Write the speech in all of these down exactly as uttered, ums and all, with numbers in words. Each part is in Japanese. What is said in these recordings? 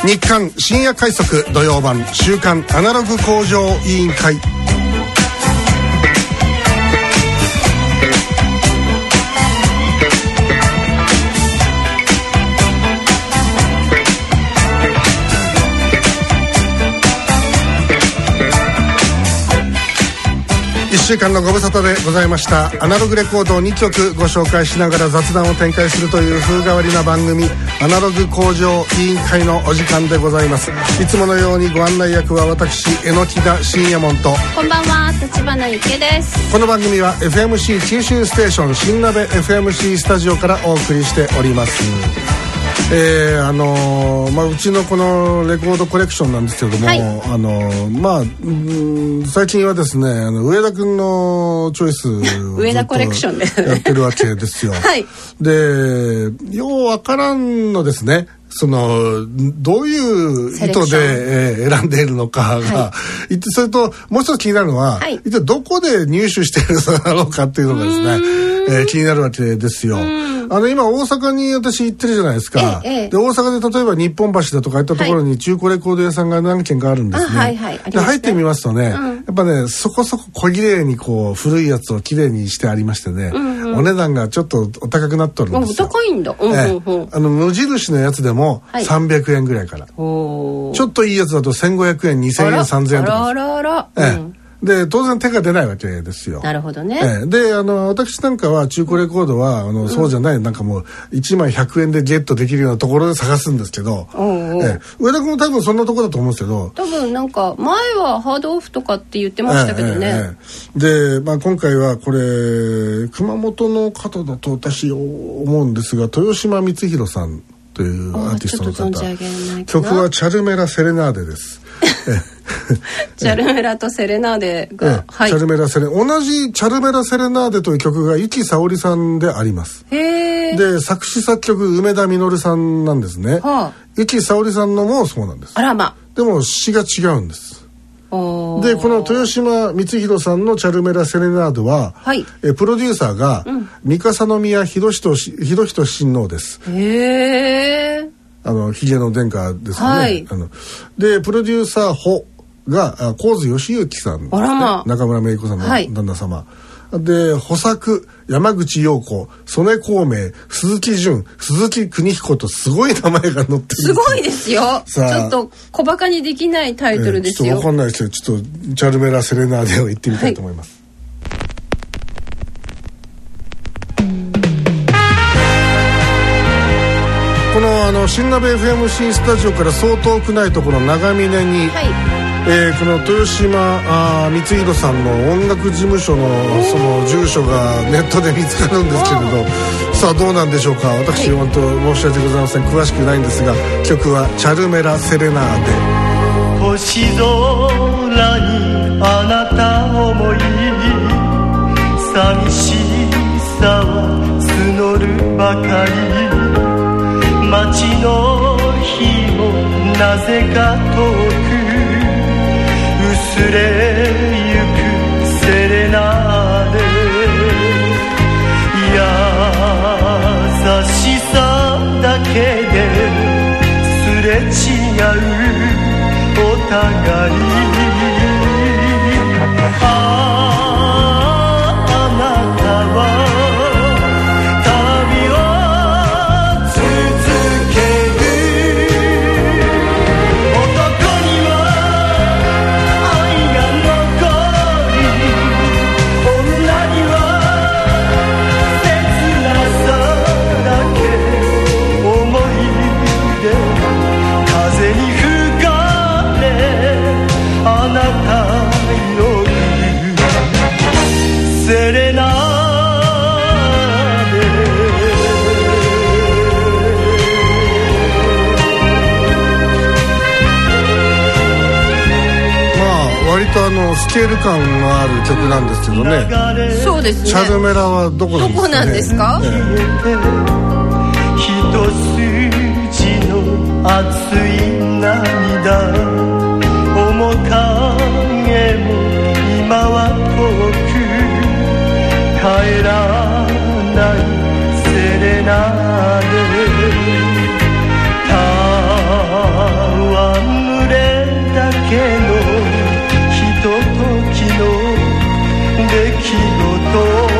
日刊深夜快速土曜版週刊アナログ向上委員会。いっしゅうかんのご無沙汰でございました。アナログレコードをにきょくご紹介しながら雑談を展開するという風変わりな番組、アナログ向上委員会のお時間でございます。いつものようにご案内役は私、榎田信也門と、 こんばんは、立花ゆきです。 この番組は エフエムシー 九州ステーション新鍋 エフエムシー スタジオからお送りしております。えーあのーまあ、うちのこのレコードコレクションなんですけれども、はい、あのーまあ、うん最近はですね、あの上田くんのチョイス上田コレクションでやってるわけですよ。 はい、 でようわからんのですね、そのどういう意図で、えー、選んでいるのかが、はい、それともう一つ気になるのは、はい、一体どこで入手しているのだろうかっていうのがですね、えー、気になるわけですよ。あの今大阪に私行ってるじゃないですか、ええ、で大阪で例えば日本橋だとかいったところに中古レコード屋さんが何軒かあるんですね、はいはいはい、で入ってみますとね、うん、やっぱねそこそこ小綺麗にこう古いやつを綺麗にしてありましてね、うんうん、お値段がちょっとお高くなっとるんですよ。 お高いんだ、うんうんうん、 あの無印のやつでもさんびゃくえんぐらいから、はい、ちょっといいやつだとせんごひゃくえんにせんえんさんぜんえんとか、 あらあらあら、 ええ、うんで当然手が出ないわけですよ。 なるほどね。 ええ、であの私なんかは中古レコードはあの、うん、そうじゃないなんかもういちまいひゃくえんでゲットできるようなところで探すんですけど、おうおう、ええ、上田君も多分そんなところだと思うんですけど、 多分なんか前はハードオフとかって言ってましたけどね、ええええ、で、まあ、今回はこれ熊本の方だと私思うんですが、豊島光弘さんというアーティストの方、曲はチャルメラセレナーデですチャルメラとセレナーデが、 ええはい、チャルメラセレ同じチャルメラセレナーデという曲が由紀さおりさんであります。 へー。 で作詞作曲梅田実さんなんですね。はあ、由紀さおりさんのもそうなんです。 あらま。 でも詩が違うんです。でこの豊島光弘さんのチャルメラセレナードは、はい、えプロデューサーが、うん、三笠宮秀仁親王です。 へー。 あのヒゲの殿下ですよね、はい、あのでプロデューサー補が神津義行さん、ね、ま、中村芽衣子さんの旦那様、はい、で補作山口陽子、曽根孔明、鈴木淳、鈴木邦彦とすごい名前が載ってる。 すごいですよ。ちょっと小バカにできないタイトルですよ。 えー、ちょっとわかんないですよ。ちょっとチャルメラセレナーデを言ってみたいと思います。はい、このあの新鍋 エフエムシー スタジオからそう遠くないところ長峰に、はい、えー、この豊島あ光弘さんの音楽事務所のその住所がネットで見つかるんですけれど、さあどうなんでしょうか。私、はい、本当申し訳ございません、詳しくないんですが、曲はチャルメラセレナーデ。 星空にあなた思い、寂しさは募るばかり、街の日もなぜか遠く薄れゆくセレナーデ、優しさだけですれ違うお互い、ああなたはセレナーデ。 まあ割とあのスケール感がある曲なんですけどね。 そうですね。 チャルメラはどこなんですかね。 どこなんですか。 ええ、一筋の熱い涙、面影も今は遠く帰らないセレナーデ、倒のひとときの出来事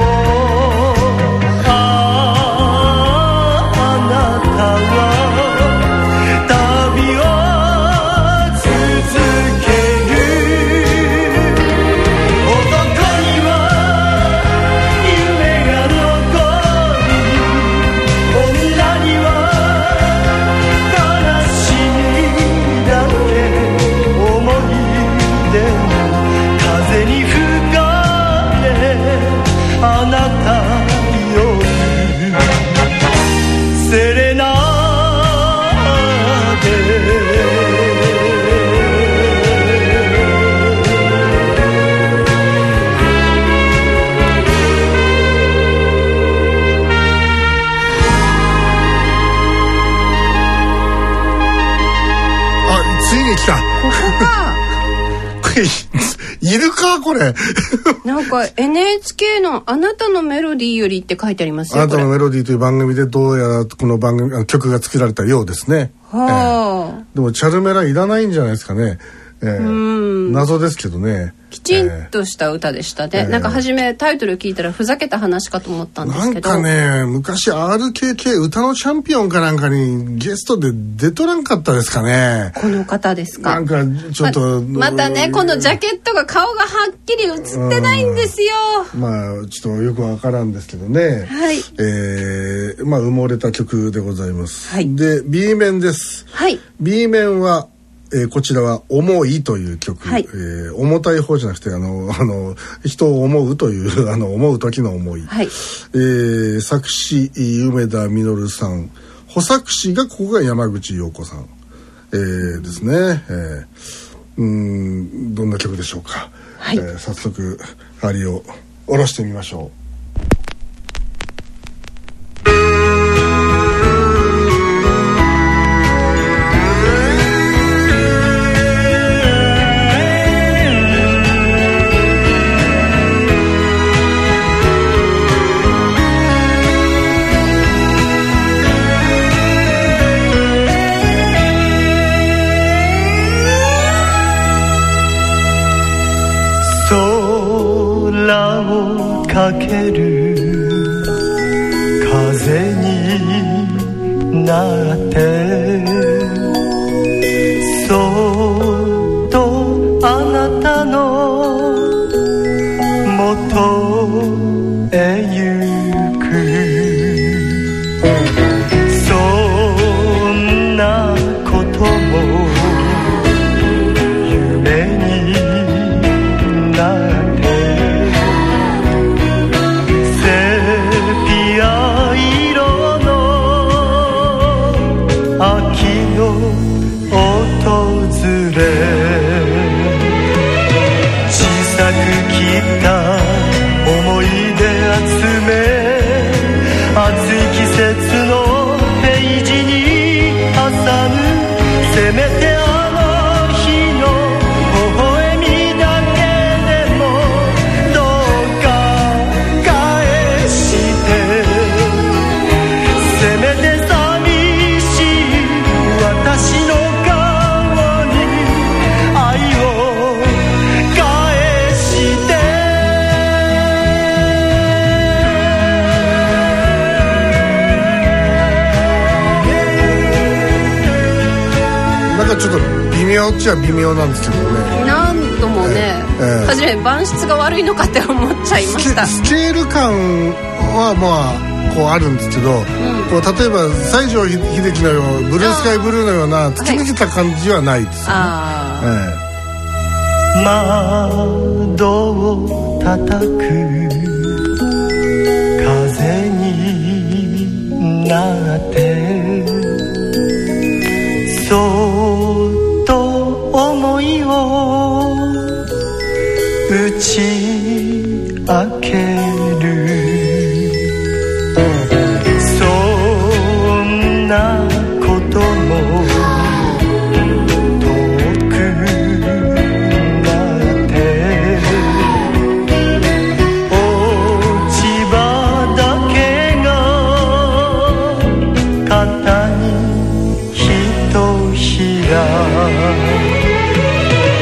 いるかこれなんか エヌエイチケー のあなたのメロディーよりって書いてありますよ。 あなたのメロディーという番組でどうやらこの番組曲が作られたようですね。はあ、えー、でもチャルメラいらないんじゃないですかね。えー、うん謎ですけどね。 きちんとした歌でしたね、えー、なんか初めタイトル聞いたらふざけた話かと思ったんですけど、 なんかね昔 アールケーケー 歌のチャンピオンかなんかにゲストで出とらんかったですかね。 この方ですか。 なんかちょっとま, またねこのジャケットが顔がはっきり映ってないんですよ。 まあちょっとよくわからんですけどね、 はい、 えー、まあ埋もれた曲でございます、 はい、 で B 面です、 はい、 B 面はえー、こちらは重いという曲、はい、えー、重たい方じゃなくてあのあの人を思うというあの思う時の思い、 はい、 えー、作詞梅田実さん、補作詞がここが山口陽子さん、えー、ですね、えー、うーんどんな曲でしょうか、 はい、 えー、早速針を下ろしてみましょう。 かける風になってそっとあなたの元へ行く、そんなことも夢になって思い出集め暑い季節のページに挟む、せめてあの日の微笑みだけでもどうか返して、せめて寂しい私の顔に愛を返して。 ちょっと微妙っちゃ微妙なんですけどね。 なんともね、えー、初め伴質が悪いのかって思っちゃいました。 スケール感はまあこうあるんですけど、うん、こう例えば西城秀樹のようブルースカイブルーのような突き抜けた感じはないですよね。 あ、 えー、窓を叩く風になってそっと思いを打ち明ける、そんなことも遠くなって落ち葉だけが肩にひとひら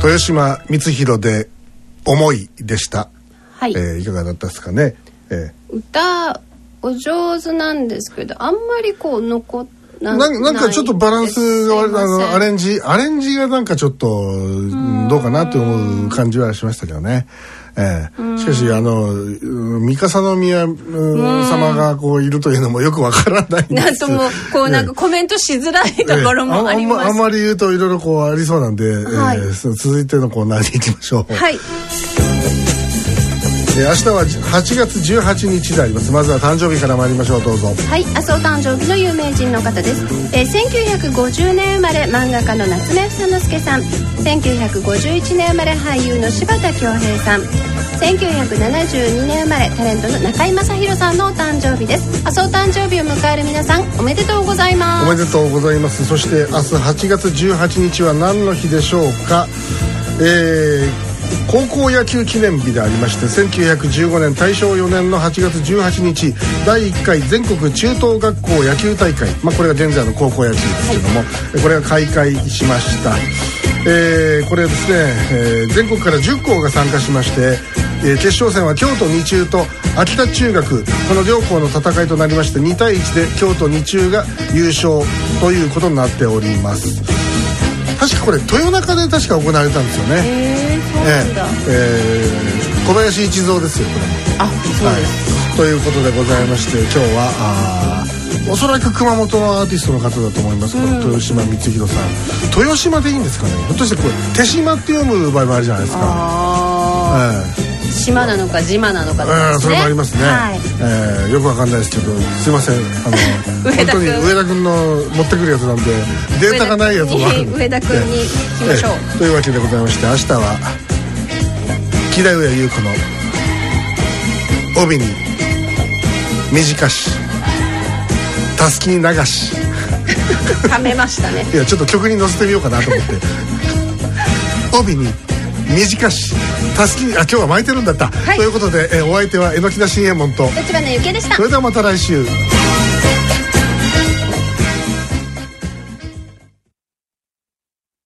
豊島光弘で思いでした。 はい、 えー、いかがだったですかね。えー、歌お上手なんですけど、あんまりこう残ってな, な, なんかちょっとバランスがあのアレンジアレンジがなんかちょっとどうかなと思う感じはしましたけどね。えー、しかしあの三笠宮様がこういるというのもよくわからないんです。 なんともこうなんかコメントしづらいところもあります。 えー、あ, あ, んまあんまり言うといろいろこうありそうなんで、はい、えー、続いてのコーナーに行きましょう。 はい。 えー、明日ははちがつじゅうはちにちであります。まずは誕生日から参りましょう。どうぞ。 はい、明日お誕生日の有名人の方です。えー、せんきゅうひゃくごじゅうねん生まれ漫画家の夏目房之助さん、せんきゅうひゃくごじゅういちねん生まれ俳優の柴田恭平さん、せんきゅうひゃくななじゅうにねん生まれタレントの中居正広さんのお誕生日です。明日お誕生日を迎える皆さん、おめでとうございます。 おめでとうございます。そして明日はちがつじゅうはちにちは何の日でしょうか。えー高校野球記念日でありまして、せんきゅうひゃくじゅうごねん大正よねんのはちがつじゅうはちにちだいいっかい全国中等学校野球大会、まあ、これが現在の高校野球ですけども、はい、これが開会しました。えー、これはですね、えー、全国からじゅっこうが参加しまして、えー、決勝戦は京都二中と秋田中学、この両校の戦いとなりまして、にたいいちで京都二中が優勝ということになっております。確かこれ豊中で確か行われたんですよね。 へー、そうなんだ。 えー、小林一三ですよこれ。 あ、そうです、はい、 ということでございまして、今日はあおそらく熊本のアーティストの方だと思います。この豊島光弘さん、豊島でいいんですかね。ひょっとしてこれ手島って読む場合もあるじゃないですか。 あ、えー島なのか島なのかとかですね。 それもありますね。はい、えー、よくわかんないですけど、すいません。あの本当に上田君の持ってくるやつなんでデータがないやつもある。 上田君に聞きましょう、 えー。というわけでございまして、明日は木田上優子の帯に短したすきに流しはめましたね。 いやちょっと曲に乗せてみようかなと思って帯に短したすきに、あ、今日は巻いてるんだった、はい、ということで、えー、お相手は榎木田新右衛門と立花ゆきえでした。 それではまた来週。